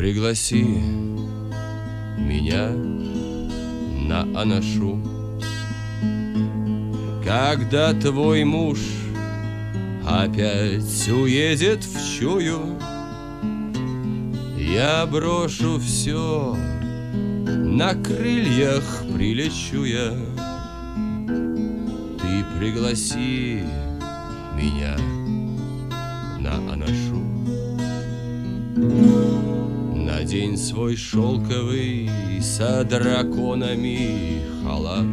Пригласи меня на анашу, когда твой муж опять уедет в чую. Я брошу все, на крыльях прилечу я. Ты пригласи меня на анашу. Надень свой шелковый со драконами халат.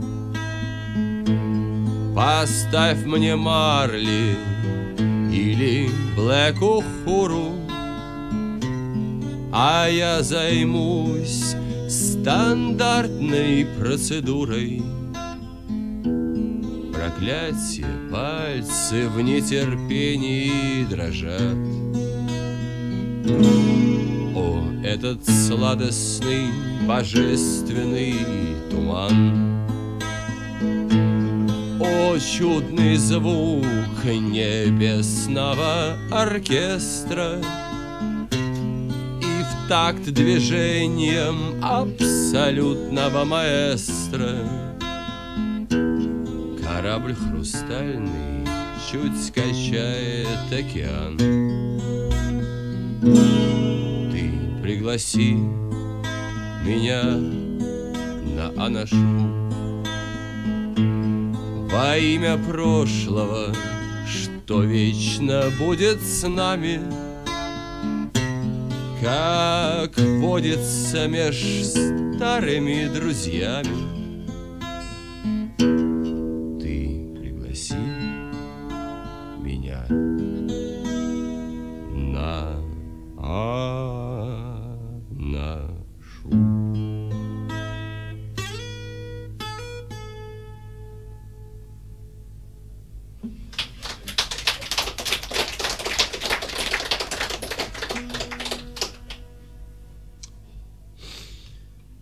Поставь мне марли или блэк ухуру, а я займусь стандартной процедурой. Проклятие, пальцы в нетерпении дрожат. О, этот сладостный божественный туман! О, чудный звук небесного оркестра! И в такт движением абсолютного маэстро корабль хрустальный чуть качает океан. Ты пригласи меня на анашу. Во имя прошлого, что вечно будет с нами, как водится меж старыми друзьями. Ты пригласи меня